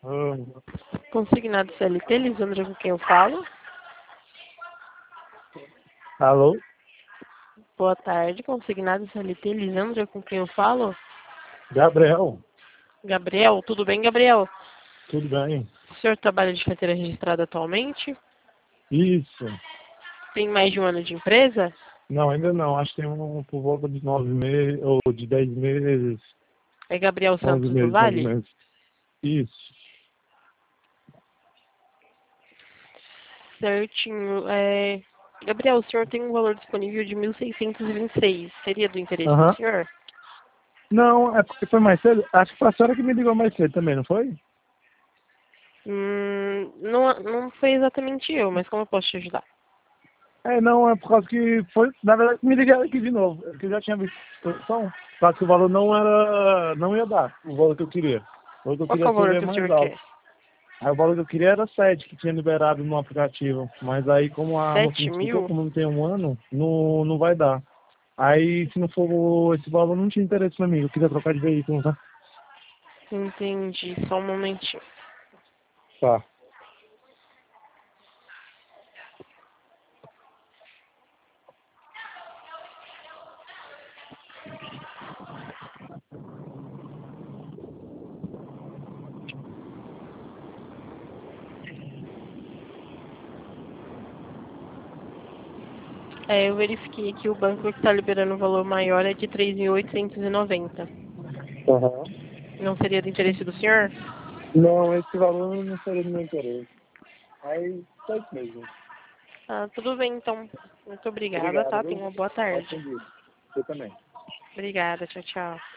Ah, Consignado CLT, Lisandra, com quem eu falo? alô? Boa tarde, consignado CLT, Lisandra, com quem eu falo? Gabriel, Gabriel, tudo bem, Gabriel? tudo bem? O senhor trabalha de carteira registrada atualmente? Isso. Tem mais de um ano de empresa? Não, ainda não. Acho que tem por volta de 9 meses, ou de 10 meses, É Gabriel 11 Santos do meses, mais ou Vale? menos. Isso. Certinho. Gabriel, o senhor tem um valor disponível de 1.626. Seria do interesse do Aham. senhor? Não, é porque foi mais cedo. Acho que foi a senhora que me ligou mais cedo também, não foi? Não foi exatamente eu, mas como eu posso te ajudar? Não, é por causa que foi, na verdade, me ligaram aqui de novo. Porque eu já tinha visto a situação, por causa que o valor não ia dar, o valor que eu queria. O valor que eu Qual que é queria o valor seria que o mais senhor alto. quer? Aí o valor que eu queria era 7 que tinha liberado no aplicativo. Mas aí, como a moça me 7 explicou, mil? como não tem um ano, não vai dar. Aí, se não for esse valor, não tinha interesse pra mim. Eu queria trocar de veículo, tá? Entendi, só um momentinho. Tá. Eu verifiquei aqui o banco que está liberando o valor maior é de 3.890. Aham. Não seria do interesse do senhor? Não, esse valor não seria do meu interesse. Aí, só isso mesmo. Ah, tudo bem, então. Muito obrigada, Obrigado, tá? viu? Tenha uma boa tarde. Ótimo dia. Você também. Obrigada, tchau, tchau.